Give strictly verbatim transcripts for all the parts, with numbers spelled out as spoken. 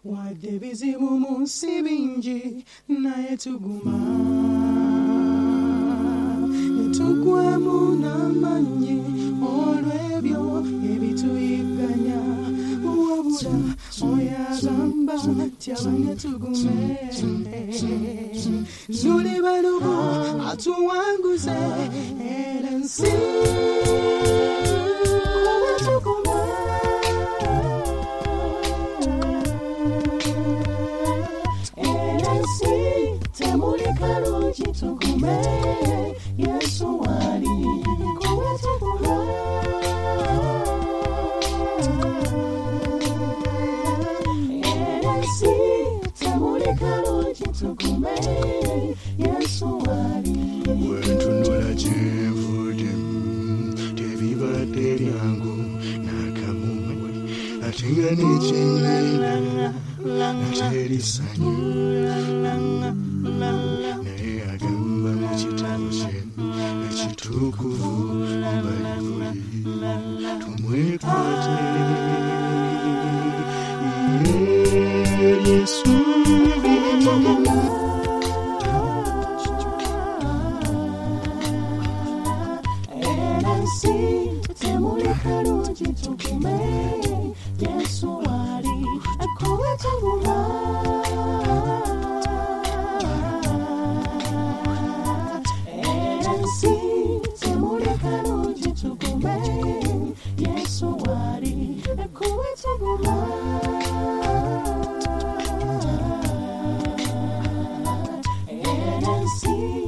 wadde bizibu mu nsi bingi naye tuguma netugwamu n'amanyi olw'ebyo ebituyigganya wabula oyo agamba nti abanye tugume luli balubu atuwanguze era ensi Kalungi tugume Yesu wali kuwe tugume Ensi temuli kalungi tugume Yesu wali Wentunula kyenvudde tebibadde byangu n'akamuwe ate nga n'ekyenyina naterisanyu naye agamba mu kitabo kye ekitukuvu bayibuli tumwekwate Yesu ensi temuli kalungi tugume Yesu wali kuwe tugume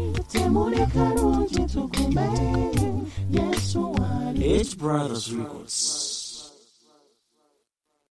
H Brothers Records.